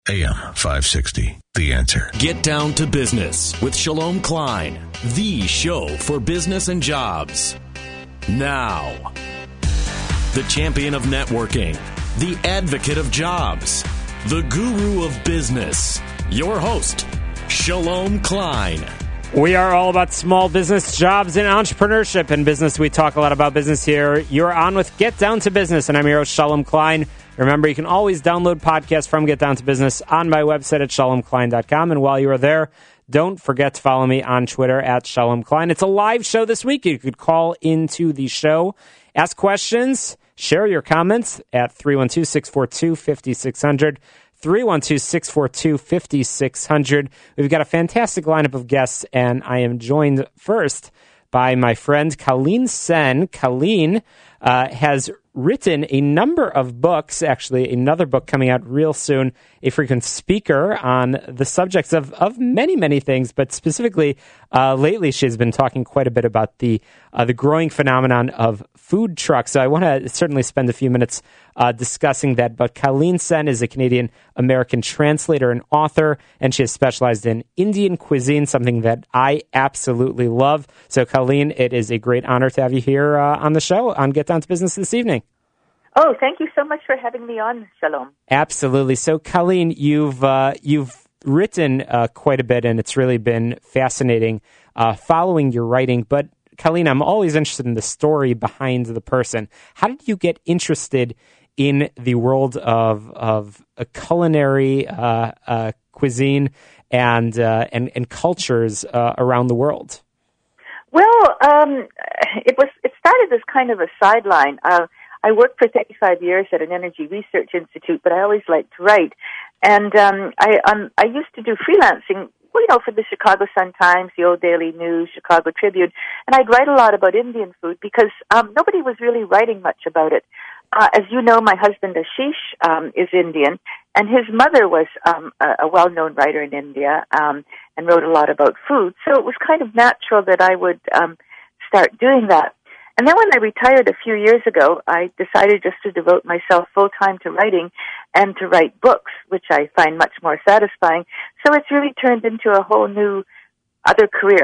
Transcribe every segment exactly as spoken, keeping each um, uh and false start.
A M five sixty, The Answer. Get down to business with Shalom Klein, the show for business and jobs. Now, the champion of networking, the advocate of jobs, the guru of business, your host, Shalom Klein. We are all about small business, jobs, and entrepreneurship. In business, we talk a lot about business here. You're on with Get Down to Business, and I'm your host, Shalom Klein. Remember, you can always download podcasts from Get Down to Business on my website at shalom klein dot com. And while you are there, don't forget to follow me on Twitter at Shalom Klein. It's a live show this week. You could call into the show, ask questions, share your comments at three one two, six four two, five six zero zero. three one two, six four two, five six zero zero. We've got a fantastic lineup of guests, and I am joined first by my friend Colleen Sen. Colleen uh, has written a number of books, actually another book coming out real soon, a frequent speaker on the subjects of, of many, many things, but specifically uh, lately she's been talking quite a bit about the uh, the growing phenomenon of food trucks. So I want to certainly spend a few minutes uh, discussing that. But Colleen Sen is a Canadian-American translator and author, and she has specialized in Indian cuisine, something that I absolutely love. So Colleen, it is a great honor to have you here uh, on the show on Get Down to Business this evening. Oh, thank you so much for having me on, Shalom. Absolutely. So, Colleen, you've uh, you've written uh, quite a bit, and it's really been fascinating uh, following your writing. But, Colleen, I'm always interested in the story behind the person. How did you get interested in the world of of a culinary uh, uh, cuisine and, uh, and and cultures uh, around the world? Well, um, it was it started as kind of a sideline. Uh, I worked for thirty-five years at an energy research institute, but I always liked to write. And um, I um, I used to do freelancing, well, you know, for the Chicago Sun-Times, the Old Daily News, Chicago Tribune, and I'd write a lot about Indian food because um, nobody was really writing much about it. Uh, as you know, my husband Ashish um, is Indian, and his mother was um, a, a well-known writer in India um, and wrote a lot about food. So it was kind of natural that I would um, start doing that. And then when I retired a few years ago, I decided just to devote myself full-time to writing and to write books, which I find much more satisfying. So it's really turned into a whole new other career.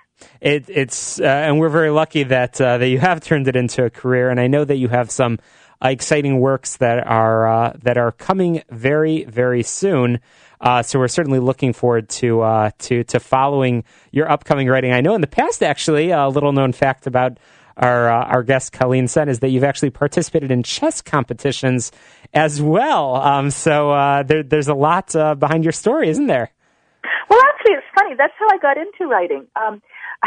it, it's uh, and we're very lucky that uh, that you have turned it into a career. And I know that you have some uh, exciting works that are uh, that are coming very, very soon. Uh, so we're certainly looking forward to uh, to to following your upcoming writing. I know in the past, actually, a little known fact about Our uh, our guest, Colleen Sen, is that you've actually participated in chess competitions as well. Um, so uh, there, there's a lot uh, behind your story, isn't there? Well, actually, it's funny. That's how I got into writing. Um,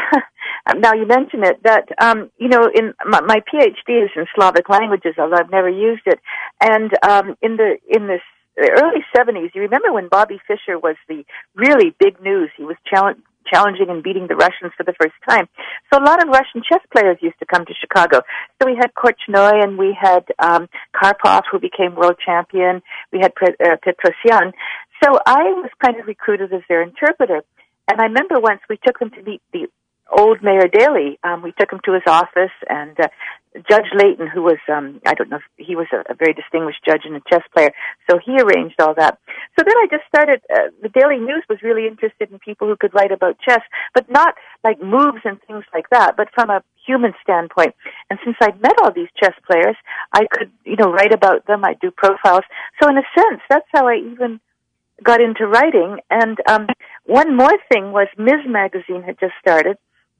now you mention it, that, um, you know, in my, my PhD is in Slavic languages, although I've never used it. And um, in the in this early seventies, you remember when Bobby Fischer was the really big news. He was challenged. challenging and beating the Russians for the first time. So a lot of Russian chess players used to come to Chicago. So we had Korchnoi and we had um, Karpov, who became world champion. We had Pre- uh, Petrosyan. So I was kind of recruited as their interpreter. And I remember once we took them to meet the old Mayor Daley. Um, we took him to his office, and uh, Judge Layton, who was, um, I don't know, if he was a, a very distinguished judge and a chess player, so he arranged all that. So then I just started, uh, the Daily News was really interested in people who could write about chess, but not like moves and things like that, but from a human standpoint. And since I'd met all these chess players, I could, you know, write about them, I'd do profiles. So in a sense, that's how I even got into writing. And um, one more thing was Miz Magazine had just started.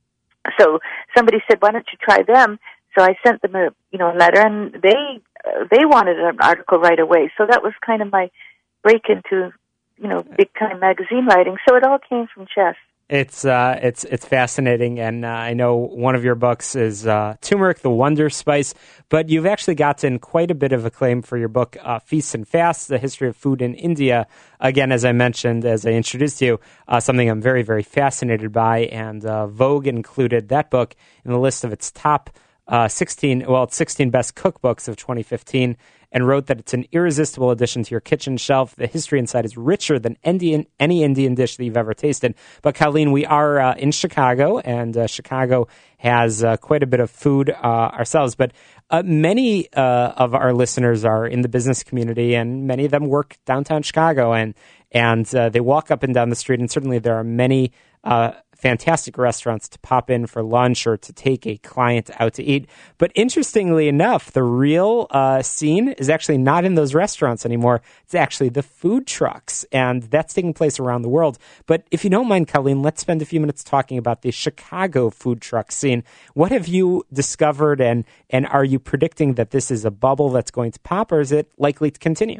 So somebody said, why don't you try them? So I sent them a, you know, letter, and they uh, they wanted an article right away. So that was kind of my break into, you know, big time magazine writing. So it all came from chess. It's uh, it's it's fascinating, and uh, I know one of your books is uh, Turmeric, the Wonder Spice, but you've actually gotten quite a bit of acclaim for your book, uh, Feasts and Fasts, The History of Food in India. Again, as I mentioned, as I introduced you, uh, something I'm very, very fascinated by, and uh, Vogue included that book in the list of its top uh, sixteen, well, it's sixteen best cookbooks of twenty fifteen, and wrote that it's an irresistible addition to your kitchen shelf. The history inside is richer than Indian, any Indian dish that you've ever tasted. But Colleen, we are uh, in Chicago, and uh, Chicago has uh, quite a bit of food uh, ourselves. But uh, many uh, of our listeners are in the business community, and many of them work downtown Chicago, and and uh, they walk up and down the street, and certainly there are many uh fantastic restaurants to pop in for lunch or to take a client out to eat. But interestingly enough, the real uh, scene is actually not in those restaurants anymore. It's actually the food trucks, and that's taking place around the world. But if you don't mind, Colleen, let's spend a few minutes talking about the Chicago food truck scene. What have you discovered, and, and are you predicting that this is a bubble that's going to pop, or is it likely to continue?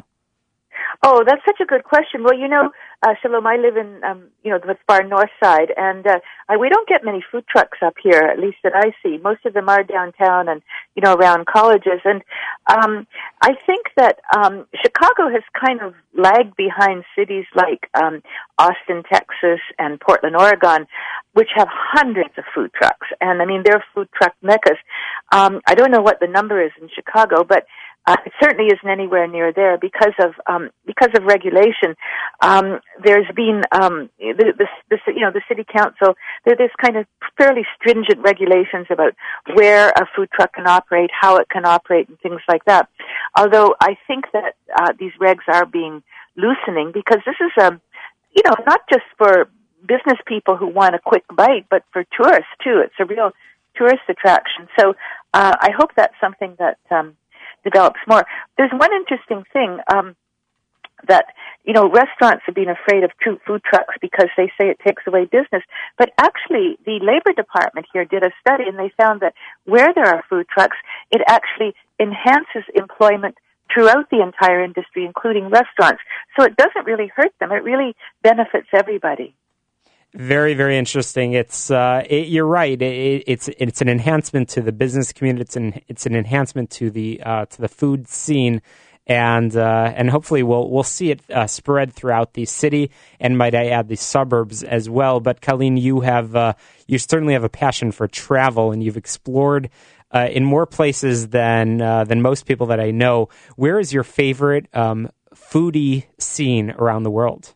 Oh, that's such a good question. Well, you know, uh, Shalom, I live in, um, you know, the far north side, and uh, I, we don't get many food trucks up here, at least that I see. Most of them are downtown and, you know, around colleges. And um, I think that um, Chicago has kind of lagged behind cities like um, Austin, Texas, and Portland, Oregon, which have hundreds of food trucks. And, I mean, they're food truck meccas. Um, I don't know what the number is in Chicago, but Uh, it certainly isn't anywhere near there because of um, because of regulation. Um, there's been um, the, the, the you know the city council. There, there's kind of fairly stringent regulations about where a food truck can operate, how it can operate, and things like that. Although I think that uh, these regs are being loosening because this is a you know not just for business people who want a quick bite, but for tourists too. It's a real tourist attraction. So uh, I hope that's something that Um, develops more. There's one interesting thing um, that, you know, restaurants have been afraid of two food trucks because they say it takes away business. But actually, the Labor Department here did a study, and they found that where there are food trucks, it actually enhances employment throughout the entire industry, including restaurants. So it doesn't really hurt them. It really benefits everybody. Very, very interesting. It's uh, it, you're right. It, it's it's an enhancement to the business community. It's an it's an enhancement to the uh, to the food scene, and uh, and hopefully we'll we'll see it uh, spread throughout the city, and might I add the suburbs as well. But Colleen, you have uh, you certainly have a passion for travel, and you've explored uh, in more places than uh, than most people that I know. Where is your favorite um, foodie scene around the world?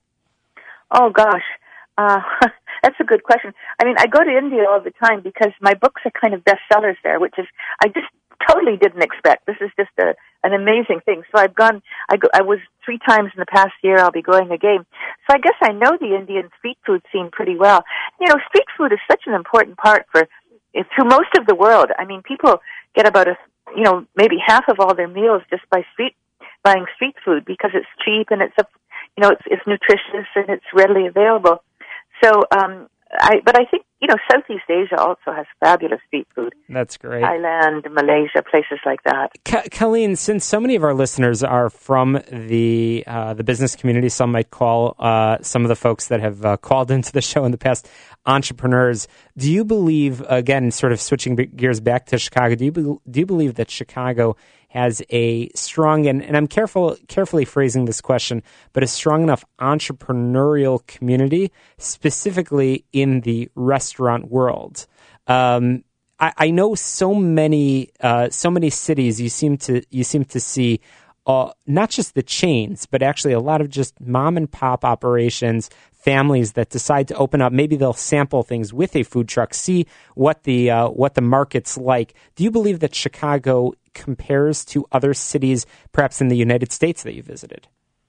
Oh gosh. Uh, that's a good question. I mean, I go to India all the time because my books are kind of bestsellers there, which is, I just totally didn't expect. This is just a, an amazing thing. So I've gone, I, go, I was three times in the past year. I'll be going again. So I guess I know the Indian street food scene pretty well. You know, street food is such an important part for, through most of the world. I mean, people get about a, you know, maybe half of all their meals just by street, buying street food because it's cheap and it's, a, you know, it's, it's nutritious and it's readily available. So, um, I, but I think, you know, Southeast Asia also has fabulous street food. That's great. Thailand, Malaysia, places like that. Ka- Colleen, since so many of our listeners are from the uh, the business community, some might call uh, some of the folks that have uh, called into the show in the past entrepreneurs. Do you believe, again, sort of switching gears back to Chicago, do you be- do you believe that Chicago has a strong, and, and I'm careful carefully phrasing this question, but a strong enough entrepreneurial community, specifically in the restaurant world? Um, I, I know so many uh, so many cities you seem to you seem to see uh, not just the chains, but actually a lot of just mom and pop operations, families that decide to open up. Maybe they'll sample things with a food truck, see what the uh, what the market's like. Do you believe that Chicago compares to other cities, perhaps in the United States, that you visited?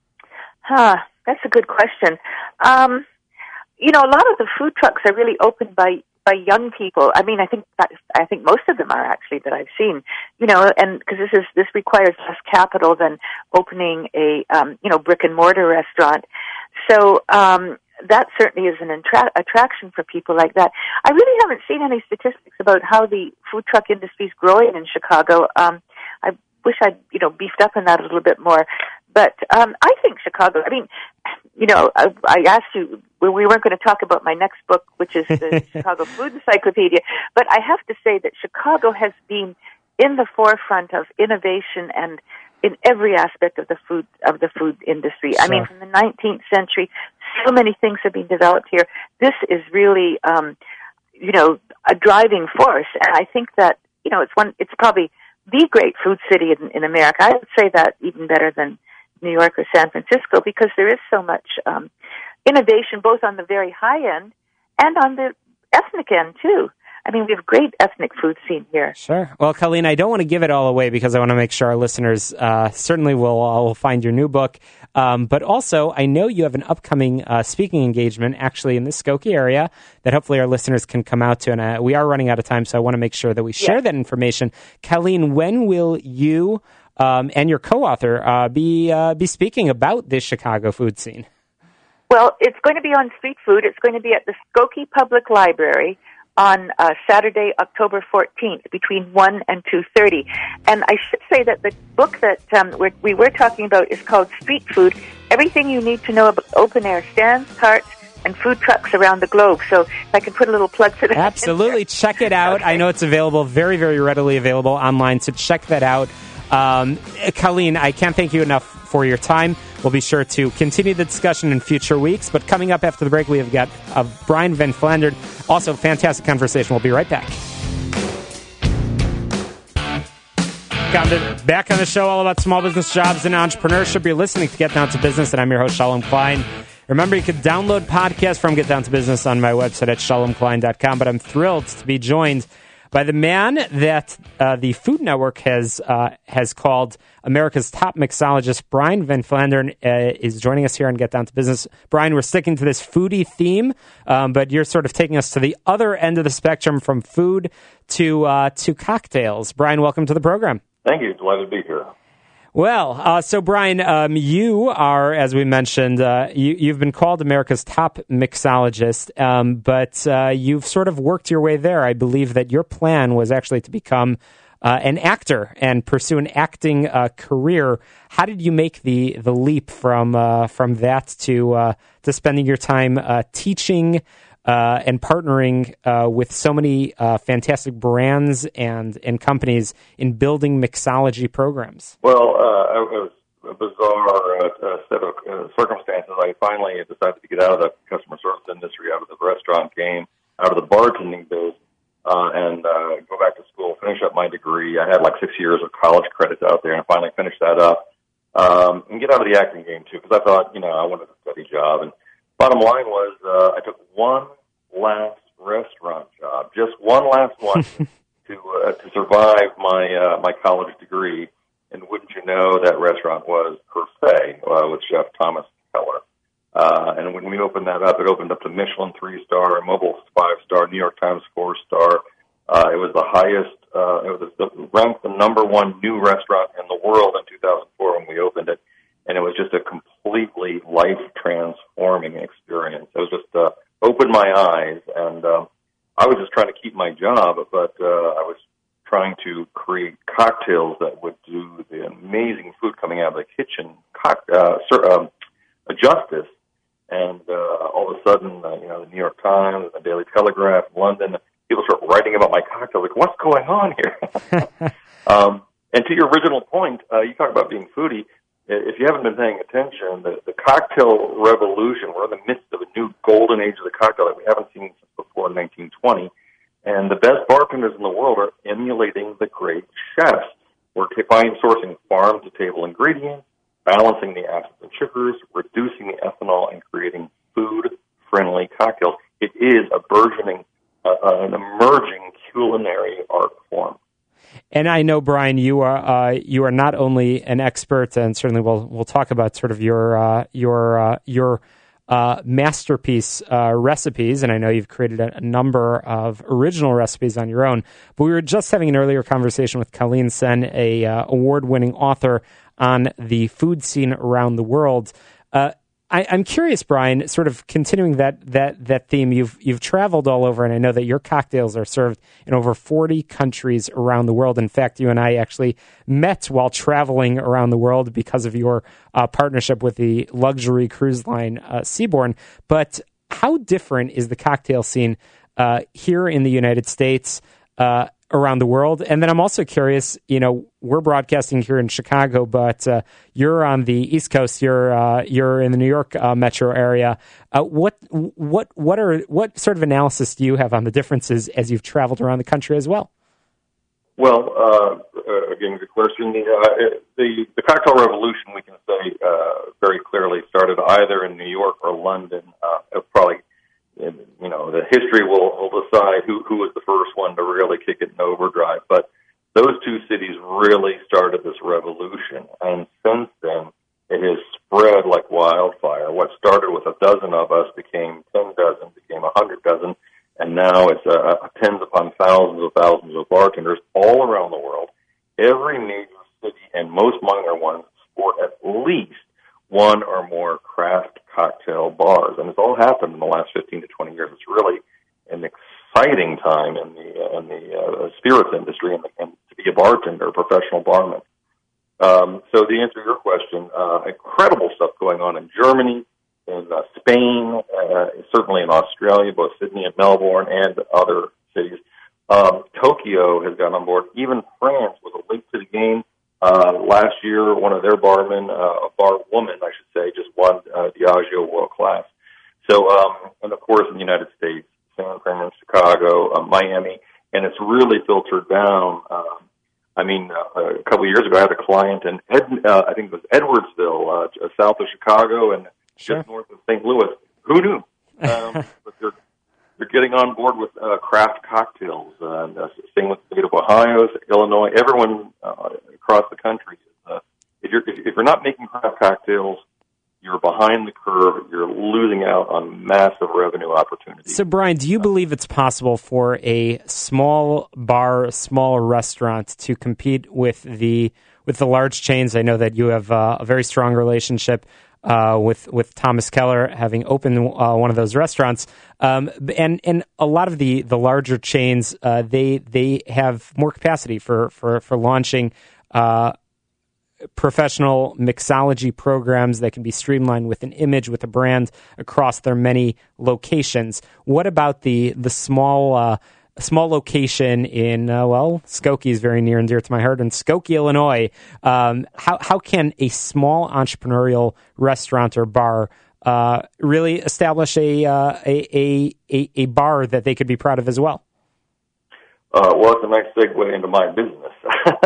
Huh, that's a good question. Um, you know, a lot of the food trucks are really opened by by young people. I mean, I think that, I think most of them are actually that I've seen. You know, and because this is this requires less capital than opening a um, you know brick and mortar restaurant. So um, that certainly is an attra- attraction for people like that. I really haven't seen any statistics about how the food truck industry is growing in Chicago. Um, I wish I'd, you know, beefed up on that a little bit more. But um, I think Chicago, I mean, you know, I, I asked you, we weren't going to talk about my next book, which is the Chicago Food Encyclopedia, but I have to say that Chicago has been in the forefront of innovation and in every aspect of the food of the food industry. Sure. I mean, from the nineteenth century, so many things have been developed here. This is really, um, you know, a driving force, and I think that you know, it's one, it's probably the great food city in, in America. I would say that even better than New York or San Francisco, because there is so much um, innovation, both on the very high end and on the ethnic end, too. I mean, we have a great ethnic food scene here. Sure. Well, Colleen, I don't want to give it all away because I want to make sure our listeners uh, certainly will, will find your new book. Um, but also, I know you have an upcoming uh, speaking engagement actually in the Skokie area that hopefully our listeners can come out to. And uh, we are running out of time, so I want to make sure that we share yes. that information. Colleen, when will you um, and your co-author uh, be uh, be speaking about this Chicago food scene? Well, it's going to be on street food. It's going to be at the Skokie Public Library on uh, Saturday, October fourteenth, between one and two thirty. And I should say that the book that um, we're, we were talking about is called Street Food, Everything You Need to Know About Open-Air Stands, Carts, and Food Trucks Around the Globe. So if I can put a little plug for that. Absolutely. Check it out. Okay. I know it's available, very, very readily available online, so check that out. Um, Colleen, I can't thank you enough for your time. We'll be sure to continue the discussion in future weeks. But coming up after the break, we have got uh, Brian Van Flandern. Also, fantastic conversation. We'll be right back. Back on the show, all about small business jobs and entrepreneurship. You're listening to Get Down to Business, and I'm your host, Shalom Klein. Remember, you can download podcasts from Get Down to Business on my website at shalom klein dot com. But I'm thrilled to be joined by the man that uh, the Food Network has uh, has called America's top mixologist. Brian Van Flandern uh, is joining us here on Get Down to Business. Brian, we're sticking to this foodie theme, um, but you're sort of taking us to the other end of the spectrum from food to uh, to cocktails. Brian, welcome to the program. Thank you. Delighted to be here. Well, uh, so Brian, um, you are, as we mentioned, uh, you, you've been called America's top mixologist, um, but uh, you've sort of worked your way there. I believe that your plan was actually to become uh, an actor and pursue an acting uh, career. How did you make the the leap from uh, from that to uh, to spending your time uh, teaching Uh, and partnering uh, with so many uh, fantastic brands and, and companies in building mixology programs? Well, uh, it was a bizarre uh, set of uh, circumstances. I finally decided to get out of the customer service industry, out of the restaurant game, out of the bartending biz, uh, and uh, go back to school, finish up my degree. I had like six years of college credits out there, and I finally finished that up, um, and get out of the acting game, too, because I thought, you know, I wanted a steady job. And bottom line was uh, I took one last restaurant job, just one last one to uh, to survive my uh, my college degree. And wouldn't you know, that restaurant was Per Se uh, with Chef Thomas Keller. Uh, and when we opened that up, it opened up to Michelin three-star, Mobil five-star, New York Times four-star. Uh, it was the highest, uh, it was the, ranked the number one new restaurant in the world in two thousand four when we opened it. And it was just a completely life-transforming experience. It was just uh, opened my eyes, and uh, I was just trying to keep my job, but uh, I was trying to create cocktails that would do the amazing food coming out of the kitchen cock- uh, sir, um, justice. And uh, all of a sudden, uh, you know, the New York Times, the Daily Telegraph, London, people start writing about my cocktail. Like, what's going on here? um, and to your original point, uh, you talk about being foodie. If you haven't been paying attention, the, the cocktail revolution, we're in the midst of a new golden age of the cocktail that we haven't seen since before nineteen twenty. And the best bartenders in the world are emulating the great chefs. We're finding sourcing farm-to-table ingredients, balancing the acids and sugars, reducing the ethanol, and creating food-friendly cocktails. It is a burgeoning, uh, an emerging culinary art form. And I know, Brian, you are uh, you are not only an expert, and certainly we'll we'll talk about sort of your uh, your uh, your uh, masterpiece uh, recipes, and I know you've created a, a number of original recipes on your own. But we were just having an earlier conversation with Colleen Sen, a uh, award-winning author on the food scene around the world. Uh, I, I'm curious, Brian, sort of continuing that that that theme. You've you've traveled all over, and I know that your cocktails are served in over forty countries around the world. In fact, you and I actually met while traveling around the world because of your uh, partnership with the luxury cruise line uh, Seabourn. But how different is the cocktail scene uh, here in the United States, uh, around the world? And then I'm also curious, you know, we're broadcasting here in Chicago, but uh, you're on the East Coast. You're uh, you're in the New York uh, metro area. Uh, what what what are what sort of analysis do you have on the differences as you've traveled around the country as well? Well, uh, uh, again, good question. The, uh, the the cocktail revolution, we can say uh, very clearly, started either in New York or London. Uh, probably, you know, the history will, will decide who who was the first one to really kick it in overdrive. But those two cities really started this revolution, and since then, it has spread like wildfire. What started with a dozen of us became ten dozen, became a hundred dozen. And now it's uh, tens upon thousands of thousands of bartenders all around the world. Every major city and most minor ones sport at least one or more craft cocktail bars. And it's all happened in the last fifteen to twenty years. It's really an exciting time in the uh, in the uh, spirits industry and, and to be a bartender, a professional barman. Um, so to answer your question, uh, incredible stuff going on in Germany, in uh, Spain, uh, certainly in Australia, both Sydney and Melbourne, and other cities. Um, Tokyo has gotten on board. Even France was a late to the game. Uh, last year, one of their barmen, uh, a bar woman, I should say, just won uh, Diageo World Class. So, um, and of course, in the United States, San Fran, Chicago, uh, Miami, and it's really filtered down. Um, I mean, uh, a couple of years ago, I had a client in, Ed, uh, I think it was Edwardsville, uh, south of Chicago, and Sure. just north of Saint Louis. Who knew? Um, but they're, they're getting on board with uh, craft cocktails. Uh, and, uh, same with the state of Ohio, Illinois, everyone uh, across the country. Uh, if you're if, if you're not making craft cocktails, you're behind the curve. You're losing out on massive revenue opportunities. So, Brian, do you believe it's possible for a small bar, a small restaurant to compete with the with the large chains? I know that you have uh, a very strong relationship Uh, with with Thomas Keller, having opened uh, one of those restaurants, um, and and a lot of the, the larger chains, uh, they they have more capacity for for for launching uh, professional mixology programs that can be streamlined with an image, with a brand across their many locations. What about the the small uh, a small location in, uh, well, Skokie is very near and dear to my heart, in Skokie, Illinois. Um, how how can a small entrepreneurial restaurant or bar uh, really establish a, uh, a, a a bar that they could be proud of as well? Uh, well, it's a nice segue into my business.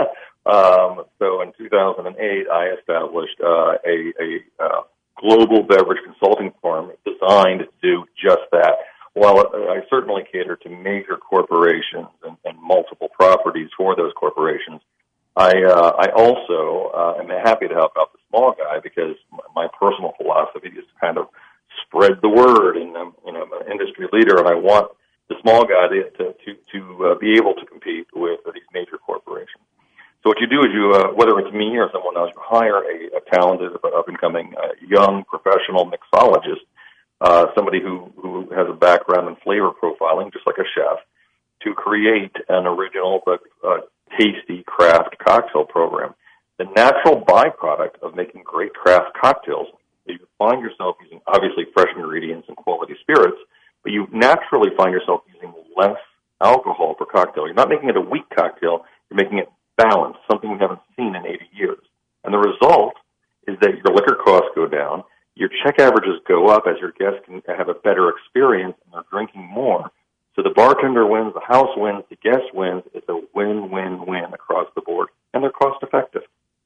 um, so in two thousand eight, I established uh, a, a uh, global beverage consulting firm designed to do just that. While I certainly cater to major corporations and, and multiple properties for those corporations, I uh, I also uh, am happy to help out the small guy because my personal philosophy is to kind of spread the word, and I'm, you know, I'm an industry leader, and I want the small guy to to to, to uh, be able to compete with these major corporations. So what you do is you, uh, whether it's me or someone else, you hire a, a talented, up-and-coming uh, young professional mixologist. Uh, somebody who, who has a background in flavor profiling, just like a chef, to create an original but uh, tasty craft cocktail program. The natural byproduct of making great craft cocktails is you find yourself using, obviously, fresh ingredients and quality spirits, but you naturally find yourself using less alcohol per cocktail. You're not making it a weak cocktail. You're making it balanced, something we haven't seen in eighty years. And the result is that your liquor costs go down, your check averages go up as your guests can have a better experience and they're drinking more. So the bartender wins, the house wins, the guest wins. It's a win-win-win across the board, and they're cost-effective.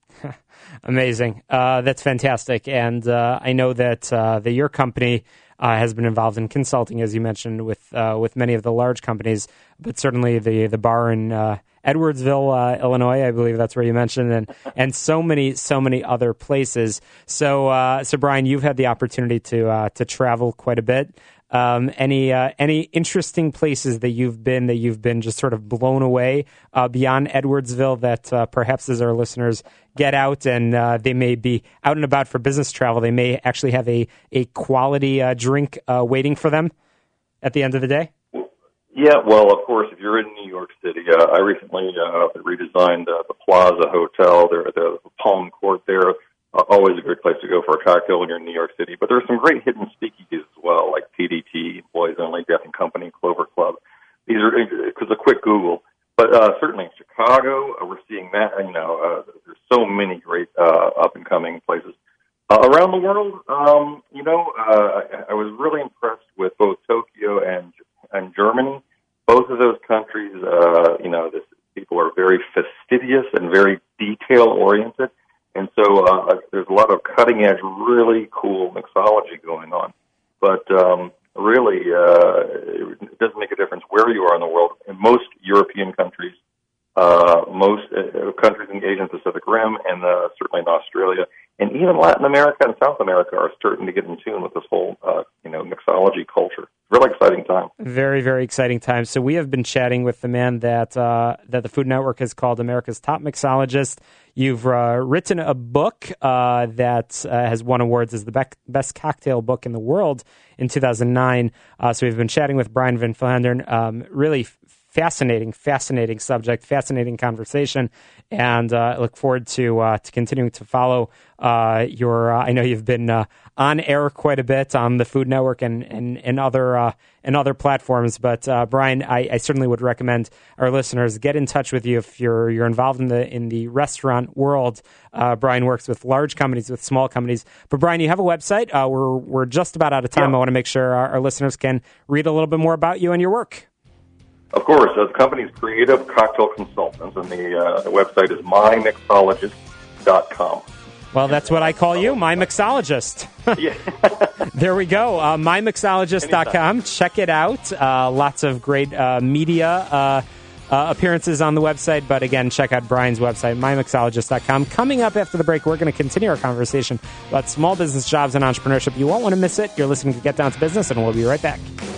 Amazing. Uh, that's fantastic. And uh, I know that uh, that your company uh, has been involved in consulting, as you mentioned, with uh, with many of the large companies, but certainly the the bar in uh, Edwardsville, uh, Illinois, I believe that's where you mentioned, and and so many so many other places. So uh, so Brian, you've had the opportunity to uh, to travel quite a bit. Um, any uh, any interesting places that you've been that you've been just sort of blown away uh, beyond Edwardsville that uh, perhaps as our listeners get out and uh, they may be out and about for business travel, they may actually have a a quality uh, drink uh, waiting for them at the end of the day? Yeah, well, of course, if you're in New York City, uh, I recently uh, redesigned uh, the Plaza Hotel, there, the Palm Court there. Uh, always a great place to go for a cocktail when you're in New York City. But there's some great hidden speakeasies as well, like P D T, Employees Only, Death and Company, Clover Club. These are, because a quick Google. But uh, certainly in Chicago, uh, we're seeing that. You know, uh, there's so many great uh, up-and-coming places. Uh, around the world, um, you know, uh, I, I was really impressed with both Tokyo and and Germany. Both of those countries, uh, you know, this, people are very but um, really, uh, it doesn't make a difference where you are in the world. In most European countries, uh, most uh, countries in the Asian Pacific Rim, and uh, certainly in Australia, and even Latin America and South America are starting to get in tune with this whole, uh, you know, mixology culture. Really exciting time. Very, very exciting time. So we have been chatting with the man that uh, that the Food Network has called America's Top Mixologist. You've uh, written a book uh, that uh, has won awards as the be- best cocktail book in the world in two thousand nine. Uh, so we've been chatting with Brian Van Flandern. Um, really fascinating, fascinating subject, fascinating conversation, and uh, I look forward to uh, to continuing to follow uh, your. Uh, I know you've been uh, on air quite a bit on the Food Network and and, and other uh, and other platforms. But uh, Brian, I, I certainly would recommend our listeners get in touch with you if you're you're involved in the in the restaurant world. Uh, Brian works with large companies, with small companies. But Brian, you have a website. Uh, we're we're just about out of time. Yeah. I want to make sure our, our listeners can read a little bit more about you and your work. Of course, uh, the company's Creative Cocktail Consultants, and the, uh, the website is my mixologist dot com. Well, that's what I call you, my mixologist. Yeah. There we go, uh, my mixologist dot com. Check it out. Uh, lots of great uh, media uh, uh, appearances on the website. But again, check out Brian's website, my mixologist dot com. Coming up after the break, we're going to continue our conversation about small business jobs and entrepreneurship. You won't want to miss it. You're listening to Get Down to Business, and we'll be right back.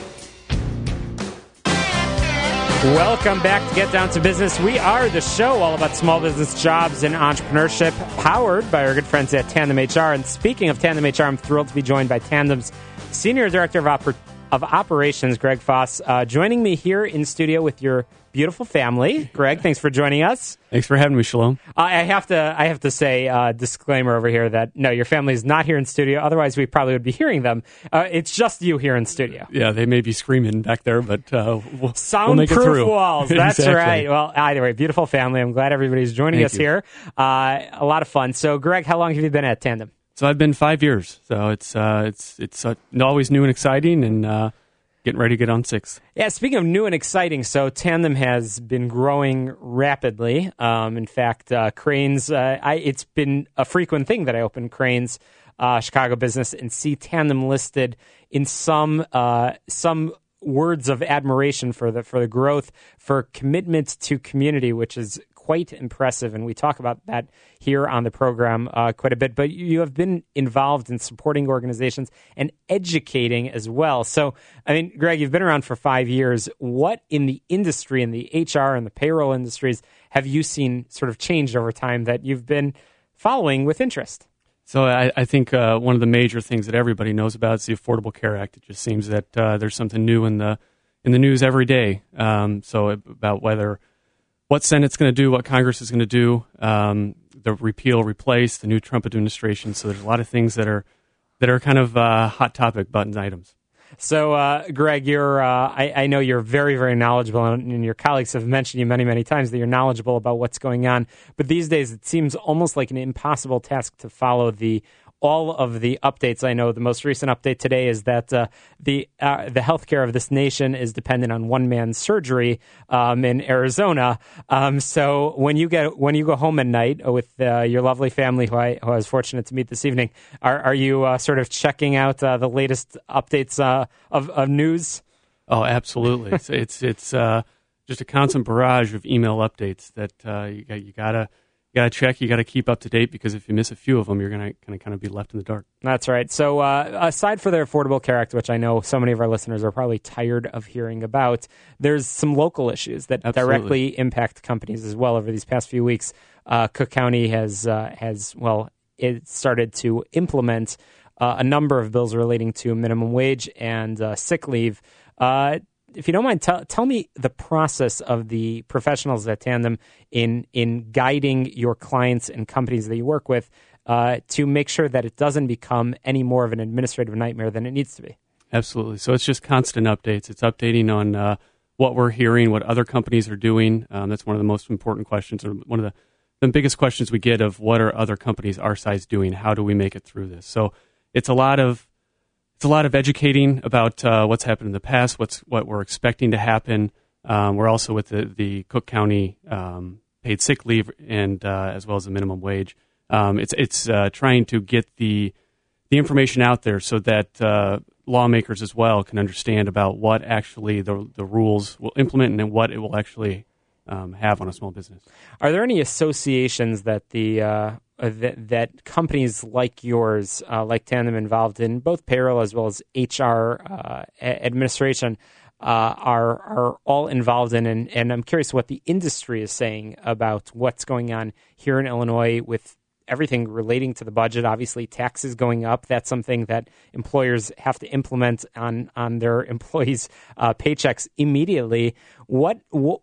Welcome back to Get Down to Business. We are the show all about small business jobs and entrepreneurship, powered by our good friends at Tandem H R. And speaking of Tandem H R, I'm thrilled to be joined by Tandem's Senior Director of, Oper- of Operations, Greg Foss, uh, joining me here in studio with your beautiful family. Greg, thanks for joining us. Thanks for having me, Shalom. Uh, I have to I have to say, uh, disclaimer over here, that no, your family is not here in studio. Otherwise, we probably would be hearing them. Uh, it's just you here in studio. Yeah, they may be screaming back there, but uh, we'll, Soundproof we'll make it through. walls. That's Exactly. right. Well, either way, beautiful family. I'm glad everybody's joining Thank us you. here. Uh, a lot of fun. So, Greg, how long have you been at Tandem? So I've been five years. So it's uh, it's it's uh, always new and exciting, and uh, getting ready to get on six. Yeah, speaking of new and exciting, so Tandem has been growing rapidly. Um, in fact, uh, Cranes, uh, I, it's been a frequent thing that I open Cranes, uh, Chicago business, and see Tandem listed in some uh, some words of admiration for the for the growth, for commitment to community, which is quite impressive, and we talk about that here on the program uh, quite a bit. But you have been involved in supporting organizations and educating as well. So, I mean, Greg, you've been around for five years. What in the industry, in the H R and the payroll industries, have you seen sort of changed over time that you've been following with interest? So I, I think uh, one of the major things that everybody knows about is the Affordable Care Act. It just seems that uh, there's something new in the in the news every day. Um, so about whether what Senate's going to do, what Congress is going to do, um, the repeal, replace, the new Trump administration. So there's a lot of things that are that are kind of uh, hot topic button items. So, uh, Greg, you're, uh, I, I know you're very, very knowledgeable, and, and your colleagues have mentioned you many, many times that you're knowledgeable about what's going on. But these days, it seems almost like an impossible task to follow the all of the updates. I know the most recent update today is that uh, the uh, the healthcare of this nation is dependent on one man's surgery um, in Arizona. Um, so when you get when you go home at night with uh, your lovely family, who I, who I was fortunate to meet this evening, are are you uh, sort of checking out uh, the latest updates uh, of, of news? Oh, absolutely. it's it's, it's uh, just a constant barrage of email updates that uh, you got, you gotta. You got to check, you got to keep up to date, because if you miss a few of them, you're going to kind of be left in the dark. That's right. So uh, aside for the Affordable Care Act, which I know so many of our listeners are probably tired of hearing about, there's some local issues that Absolutely. directly impact companies as well over these past few weeks. Uh, Cook County has, uh, has well, it started to implement uh, a number of bills relating to minimum wage and uh, sick leave. Uh If you don't mind, tell, tell me the process of the professionals at Tandem in in guiding your clients and companies that you work with uh, to make sure that it doesn't become any more of an administrative nightmare than it needs to be. Absolutely. So it's just constant updates. It's updating on uh, what we're hearing, what other companies are doing. Um, that's one of the most important questions, or one of the, the biggest questions we get, of what are other companies our size doing? How do we make it through this? So it's a lot of It's a lot of educating about uh, what's happened in the past, what's what we're expecting to happen. Um, we're also with the, the Cook County um, paid sick leave, and uh, as well as the minimum wage. Um, it's it's uh, trying to get the the information out there so that uh, lawmakers as well can understand about what actually the the rules will implement and what it will actually um, have on a small business. Are there any associations that the uh, that, that companies like yours, uh, like Tandem, involved in both payroll as well as H R uh, administration, uh, are are all involved in? And, and I'm curious what the industry is saying about what's going on here in Illinois with everything relating to the budget. Obviously, taxes going up. That's something that employers have to implement on on their employees' uh, paychecks immediately. What, what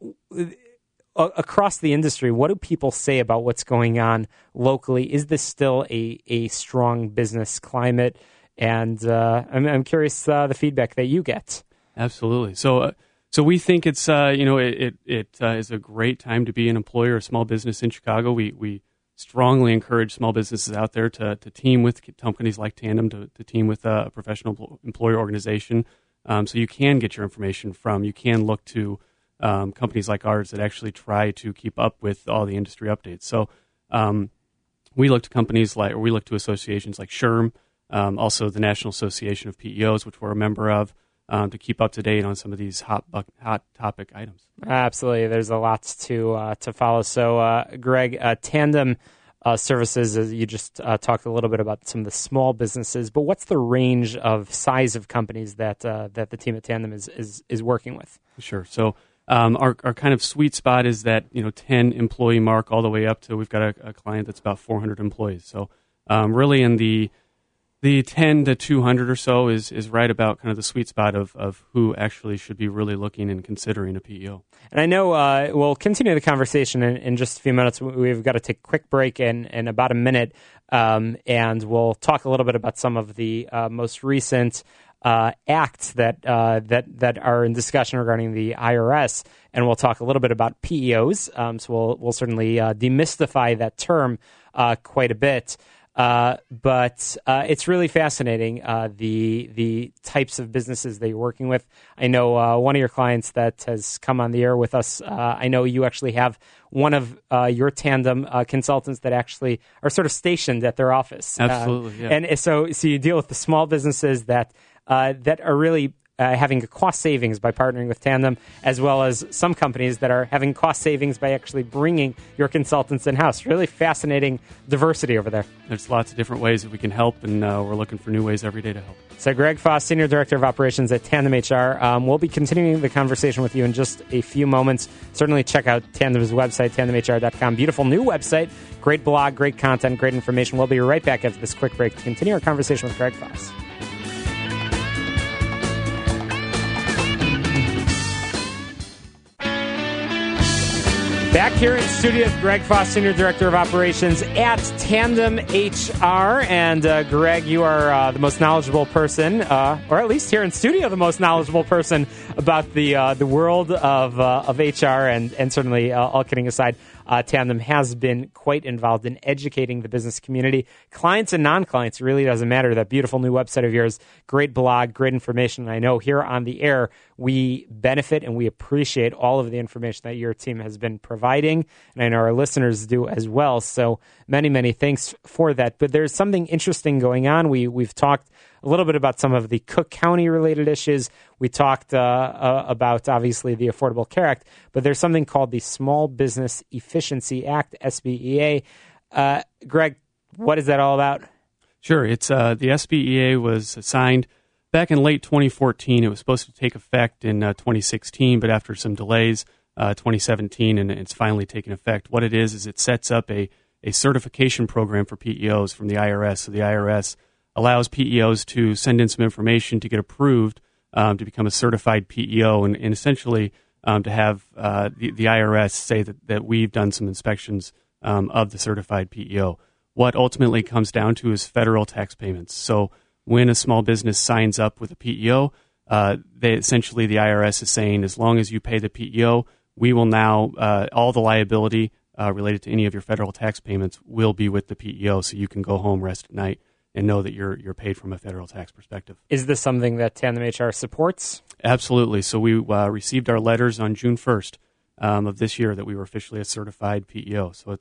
across the industry, what do people say about what's going on locally? Is this still a a strong business climate? And uh, I'm I'm curious uh, the feedback that you get. Absolutely. So. Uh, So we think it's uh, you know it it, it uh, is a great time to be an employer, a small business in Chicago. We we strongly encourage small businesses out there to to team with companies like Tandem, to, to team with a professional employer organization. Um, so you can get your information from. You can look to um, companies like ours that actually try to keep up with all the industry updates. So um, we look to companies like, or we look to associations like S H R M, um, also the National Association of P E Os, which we're a member of. Um, to keep up to date on some of these hot buck, hot topic items. Absolutely, there's a lot to uh, to follow. So, uh, Greg, uh, Tandem uh, Services, as you just uh, talked a little bit about some of the small businesses, but what's the range of size of companies that uh, that the team at Tandem is is, is working with? Sure. So, um, our our kind of sweet spot is that you know ten employee mark all the way up to we've got a, a client that's about four hundred employees. So, um, really in the The ten to two hundred or so is, is right about kind of the sweet spot of, of who actually should be really looking and considering a P E O. And I know uh, we'll continue the conversation in, in just a few minutes. We've got to take a quick break in, in about a minute, um, and we'll talk a little bit about some of the uh, most recent uh, acts that uh, that that are in discussion regarding the I R S, and we'll talk a little bit about P E Os. Um, so we'll we'll certainly uh, demystify that term uh, quite a bit. Uh, but uh, it's really fascinating, uh, the the types of businesses that you're working with. I know uh, one of your clients that has come on the air with us, uh, I know you actually have one of uh, your Tandem uh, consultants that actually are sort of stationed at their office. Absolutely, uh, yeah. And so, so you deal with the small businesses that uh, that are really Uh, having a cost savings by partnering with Tandem, as well as some companies that are having cost savings by actually bringing your consultants in-house. Really fascinating diversity over there. There's lots of different ways that we can help, and uh, we're looking for new ways every day to help. So Greg Foss, Senior Director of Operations at Tandem H R. Um, we'll be continuing the conversation with you in just a few moments. Certainly check out Tandem's website, tandem h r dot com. Beautiful new website, great blog, great content, great information. We'll be right back after this quick break to continue our conversation with Greg Foss. Back here in studio with Greg Foss, Senior Director of Operations at Tandem H R. And uh, Greg, you are uh, the most knowledgeable person, uh, or at least here in studio, the most knowledgeable person about the uh, the world of uh, of H R. And, and certainly, uh, all kidding aside, uh, Tandem has been quite involved in educating the business community. Clients and non-clients, it really doesn't matter. That beautiful new website of yours, great blog, great information. And I know here on the air, we benefit and we appreciate all of the information that your team has been providing, and I know our listeners do as well. So many, many thanks for that. But there's something interesting going on. We, we've talked a little bit about some of the Cook County-related issues. We talked uh, uh, about, obviously, the Affordable Care Act, but there's something called the Small Business Efficiency Act, S B E A. Uh, Greg, what is that all about? Sure. It's uh, the S B E A was signed back in late twenty fourteen. It was supposed to take effect in uh, twenty sixteen, but after some delays, uh, twenty seventeen, and it's finally taken effect. What it is is it sets up a, a certification program for P E Os from the I R S. So the I R S allows P E Os to send in some information to get approved um, to become a certified P E O, and, and essentially um, to have uh, the, the I R S say that, that we've done some inspections um, of the certified P E O. What ultimately comes down to is federal tax payments. So when a small business signs up with a P E O, uh, they essentially the I R S is saying, as long as you pay the P E O, we will now, uh, all the liability uh, related to any of your federal tax payments will be with the P E O, so you can go home, rest at night, and know that you're you're paid from a federal tax perspective. Is this something that Tandem H R supports? Absolutely. So we uh, received our letters on June first um, of this year that we were officially a certified P E O. So it's a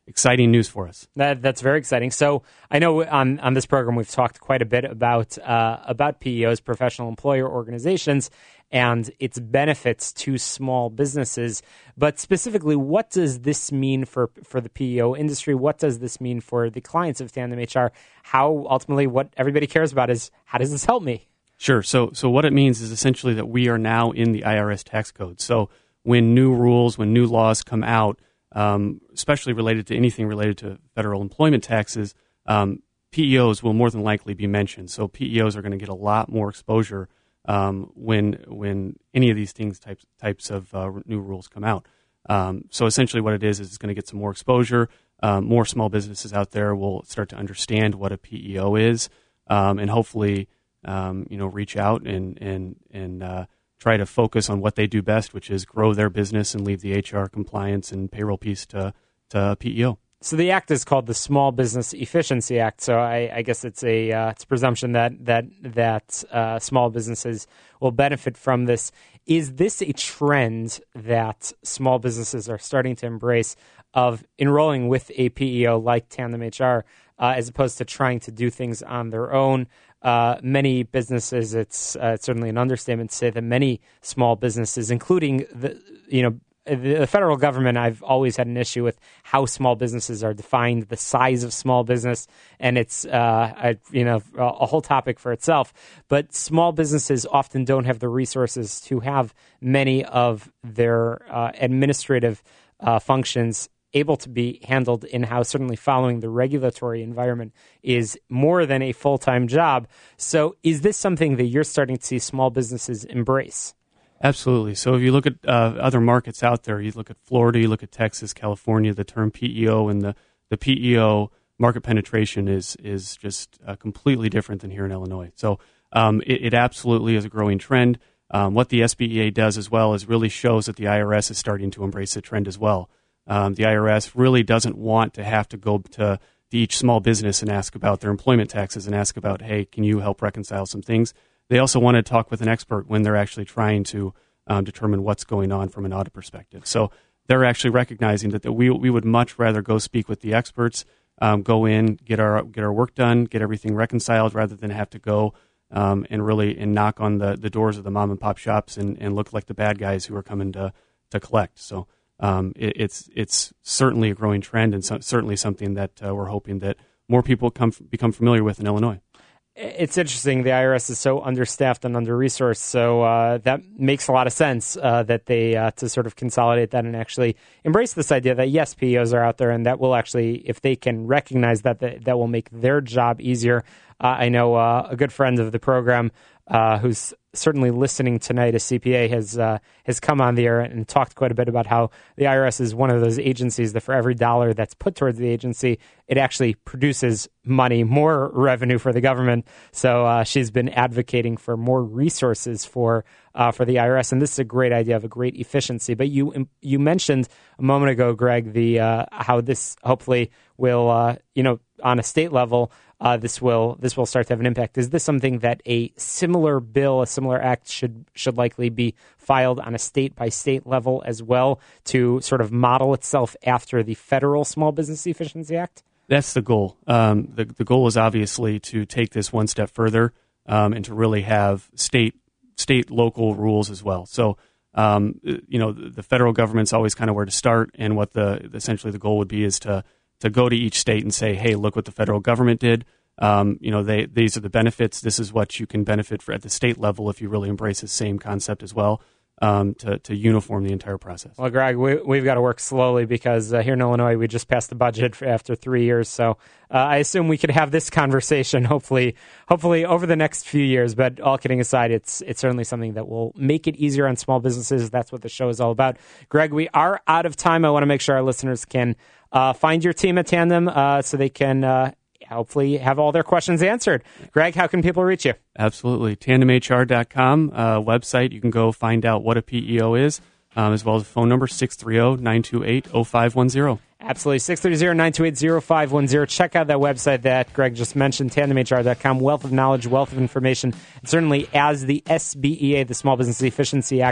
exciting news for us. That, that's very exciting. So I know on, on this program we've talked quite a bit about uh, about P E Os, professional employer organizations, and its benefits to small businesses. But specifically, what does this mean for, for the P E O industry? What does this mean for the clients of Tandem H R? How ultimately what everybody cares about is, how does this help me? Sure. So so what it means is essentially that we are now in the I R S tax code. So when new rules, when new laws come out, um, especially related to anything related to federal employment taxes, um, P E Os will more than likely be mentioned. So P E Os are going to get a lot more exposure um, when when any of these things types types of uh, new rules come out. Um, so essentially what it is is it's going to get some more exposure. Um, more small businesses out there will start to understand what a P E O is, um, and hopefully Um, you know, reach out and and and uh, try to focus on what they do best, which is grow their business and leave the H R compliance and payroll piece to to P E O. So the act is called the Small Business Efficiency Act. So I, I guess it's a uh, it's a presumption that that that uh, small businesses will benefit from this. Is this a trend that small businesses are starting to embrace of enrolling with a P E O like Tandem H R, uh, as opposed to trying to do things on their own? Uh, many businesses, it's uh, certainly an understatement to say that many small businesses, including the, you know, the, the federal government, I've always had an issue with how small businesses are defined, the size of small business, and it's, uh, a, you know, a, a whole topic for itself. But small businesses often don't have the resources to have many of their uh, administrative uh, functions able to be handled in-house. Certainly following the regulatory environment is more than a full-time job. So is this something that you're starting to see small businesses embrace? Absolutely. So if you look at uh, other markets out there, you look at Florida, you look at Texas, California, the term P E O and the, the P E O market penetration is is just uh, completely different than here in Illinois. So um, it, it absolutely is a growing trend. Um, what the S B E A does as well is really shows that the I R S is starting to embrace the trend as well. Um, the I R S really doesn't want to have to go to each small business and ask about their employment taxes and ask about, hey, can you help reconcile some things? They also want to talk with an expert when they're actually trying to um, determine what's going on from an audit perspective. So they're actually recognizing that, that we we would much rather go speak with the experts, um, go in, get our get our work done, get everything reconciled, rather than have to go um, and really and knock on the, the doors of the mom and pop shops and, and look like the bad guys who are coming to to collect. So. Um, it, it's it's certainly a growing trend, and so, certainly something that uh, we're hoping that more people come become familiar with in Illinois. It's interesting. The I R S is so understaffed and under-resourced, so uh, that makes a lot of sense uh, that they uh, to sort of consolidate that and actually embrace this idea that yes, P E Os are out there, and that will actually, if they can recognize that, that, that will make their job easier. Uh, I know uh, a good friend of the program uh, who's certainly listening tonight, a C P A, has uh, has come on the air and talked quite a bit about how the I R S is one of those agencies that for every dollar that's put towards the agency, it actually produces money, more revenue for the government. So uh, she's been advocating for more resources for uh, for the I R S, and this is a great idea of a great efficiency. But you you mentioned a moment ago, Greg, the uh, how this hopefully will uh, you know on a state level. Uh, this will this will start to have an impact. Is this something that a similar bill, a similar act should should likely be filed on a state by state level as well to sort of model itself after the federal Small Business Efficiency Act? That's the goal. Um, the the goal is obviously to take this one step further um, and to really have state state local rules as well. So um, you know the, the federal government's always kind of where to start, and what the essentially the goal would be is to. to go to each state and say, hey, look what the federal government did. Um, you know, they, these are the benefits. This is what you can benefit for at the state level if you really embrace the same concept as well, um, to, to uniform the entire process. Well, Greg, we, we've got to work slowly because uh, here in Illinois, we just passed the budget for after three years. So uh, I assume we could have this conversation hopefully hopefully over the next few years. But all kidding aside, it's it's certainly something that will make it easier on small businesses. That's what the show is all about. Greg, we are out of time. I want to make sure our listeners can Uh, find your team at Tandem uh, so they can uh, hopefully have all their questions answered. Greg, how can people reach you? Absolutely. tandem h r dot com uh, website. You can go find out what a P E O is, um, as well as the phone number six three zero, nine two eight, zero five one zero. Absolutely. six three zero, nine two eight, zero five one zero. Check out that website that Greg just mentioned, tandem h r dot com. Wealth of knowledge, wealth of information. And certainly as the S B E A, the Small Business Efficiency Act,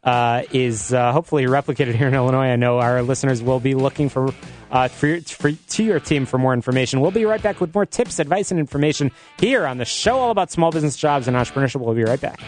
uh, is uh, hopefully replicated here in Illinois. I know our listeners will be looking for, uh, for, for to your team for more information. We'll be right back with more tips, advice, and information here on the show all about small business jobs and entrepreneurship. We'll be right back.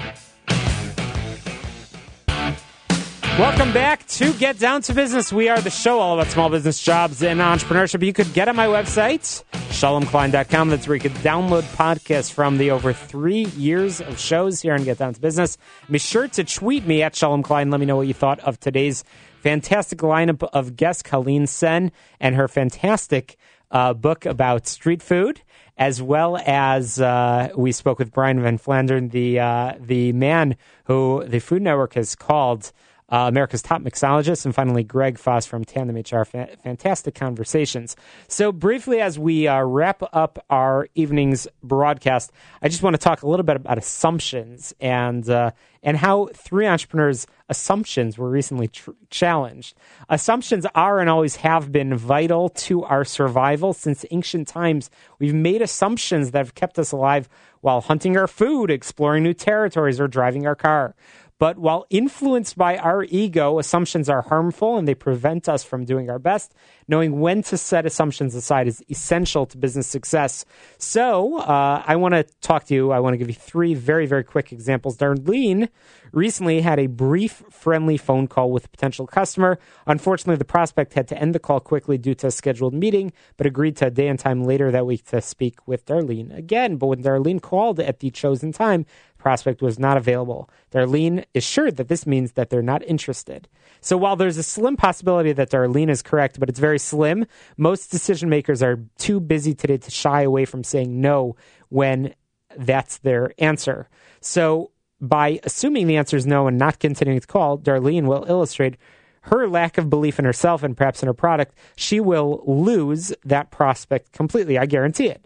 Welcome back to Get Down to Business. We are the show all about small business jobs and entrepreneurship. You could get on my website, shalom klein dot com. That's where you could download podcasts from the over three years of shows here on Get Down to Business. Be sure to tweet me at Shalom Klein. Let me know what you thought of today's fantastic lineup of guests, Colleen Sen, and her fantastic uh, book about street food, as well as uh, we spoke with Brian Van Flandern, the uh, the man who the Food Network has called Uh, America's top mixologist, and finally Greg Foss from Tandem H R. Fa- fantastic conversations. So briefly, as we uh, wrap up our evening's broadcast, I just want to talk a little bit about assumptions and uh, and how three entrepreneurs' assumptions were recently tr- challenged. Assumptions are and always have been vital to our survival since ancient times. We've made assumptions that have kept us alive while hunting our food, exploring new territories, or driving our car. But while influenced by our ego, assumptions are harmful and they prevent us from doing our best. Knowing when to set assumptions aside is essential to business success. So uh, I want to talk to you. I want to give you three very, very quick examples. Darlene recently had a brief, friendly phone call with a potential customer. Unfortunately, the prospect had to end the call quickly due to a scheduled meeting, but agreed to a day and time later that week to speak with Darlene again. But when Darlene called at the chosen time, prospect was not available. Darlene is sure that this means that they're not interested. So while there's a slim possibility that Darlene is correct, but it's very slim, most decision makers are too busy today to shy away from saying no when that's their answer. So by assuming the answer is no and not continuing to call, Darlene will illustrate her lack of belief in herself and perhaps in her product. She will lose that prospect completely. I guarantee it.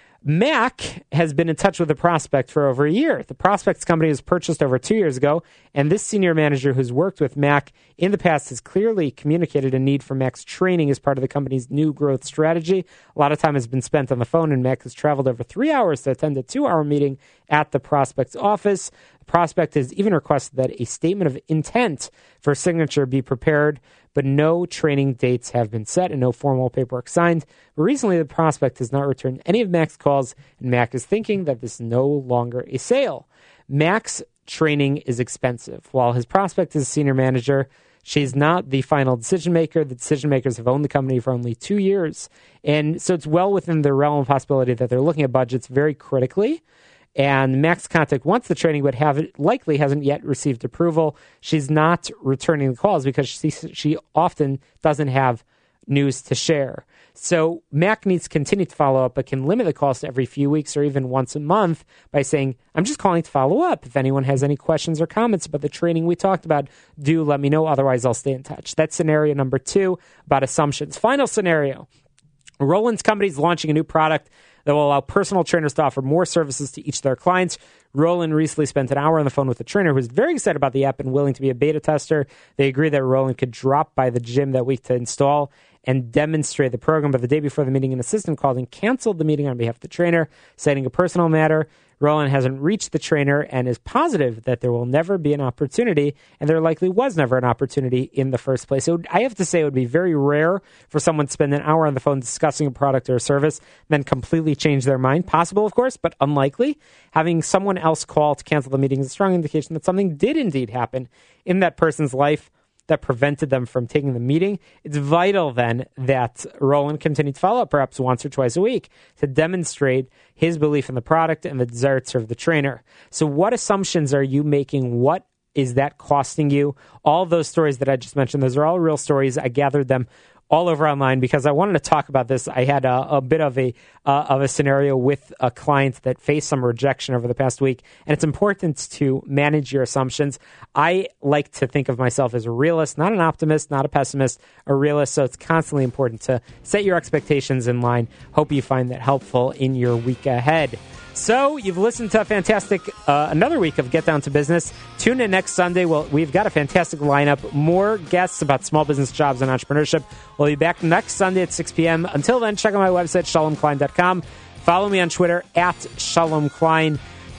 Mac has been in touch with the prospect for over a year. The prospect's company was purchased over two years ago, and this senior manager who's worked with Mac in the past has clearly communicated a need for Mac's training as part of the company's new growth strategy. A lot of time has been spent on the phone, and Mac has traveled over three hours to attend a two-hour meeting at the prospect's office. The prospect has even requested that a statement of intent for signature be prepared, but no training dates have been set and no formal paperwork signed. But recently, the prospect has not returned any of Mac's calls, and Mac is thinking that this is no longer a sale. Mac's training is expensive. While his prospect is a senior manager, she's not the final decision maker. The decision makers have owned the company for only two years. And so it's well within the realm of possibility that they're looking at budgets very critically. And Mac's contact wants the training, but have it, likely hasn't yet received approval. She's not returning the calls because she she often doesn't have news to share. So Mac needs to continue to follow up, but can limit the calls to every few weeks or even once a month by saying, I'm just calling to follow up. If anyone has any questions or comments about the training we talked about, do let me know. Otherwise, I'll stay in touch. That's scenario number two about assumptions. Final scenario. Roland's company is launching a new product that will allow personal trainers to offer more services to each of their clients. Roland recently spent an hour on the phone with a trainer who was very excited about the app and willing to be a beta tester. They agreed that Roland could drop by the gym that week to install and demonstrate the program. But the day before the meeting, an assistant called and canceled the meeting on behalf of the trainer, citing a personal matter. Roland hasn't reached the trainer and is positive that there will never be an opportunity, and there likely was never an opportunity in the first place. So I have to say it would be very rare for someone to spend an hour on the phone discussing a product or a service, then completely change their mind. Possible, of course, but unlikely. Having someone else call to cancel the meeting is a strong indication that something did indeed happen in that person's life that prevented them from taking the meeting. It's vital then that Roland continue to follow up perhaps once or twice a week to demonstrate his belief in the product and the desire to serve the trainer. So what assumptions are you making? What is that costing you? All those stories that I just mentioned, those are all real stories. I gathered them all over online because I wanted to talk about this. I had a, a bit of a uh, of a scenario with a client that faced some rejection over the past week, and it's important to manage your assumptions. I like to think of myself as a realist, not an optimist, not a pessimist, a realist, so it's constantly important to set your expectations in line. Hope you find that helpful in your week ahead. So you've listened to a fantastic, uh, another week of Get Down to Business. Tune in next Sunday. Well, we've got a fantastic lineup. More guests about small business jobs and entrepreneurship. We'll be back next Sunday at six p.m. Until then, check out my website, shalom klein dot com. Follow me on Twitter, at Shalom Klein.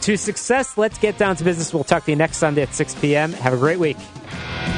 to success. Let's get down to business. We'll talk to you next Sunday at six p.m. Have a great week.